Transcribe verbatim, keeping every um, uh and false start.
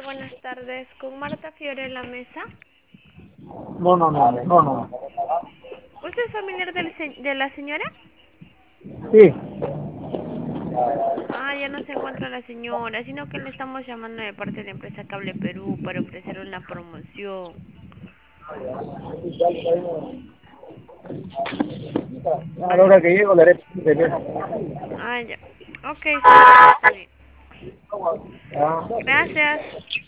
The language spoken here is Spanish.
Buenas tardes, con Marta Fiore en la mesa. No, no, no, no, no. ¿Usted es familiar del se- de la señora? Sí. Ah, ya no se encuentra la señora, sino que le estamos llamando de parte de la empresa Cable Perú para ofrecer una promoción. A la ¿Aló? hora que llego le haré de ver. Ah, ya. Ok, señora, está bien. Ah. Gracias.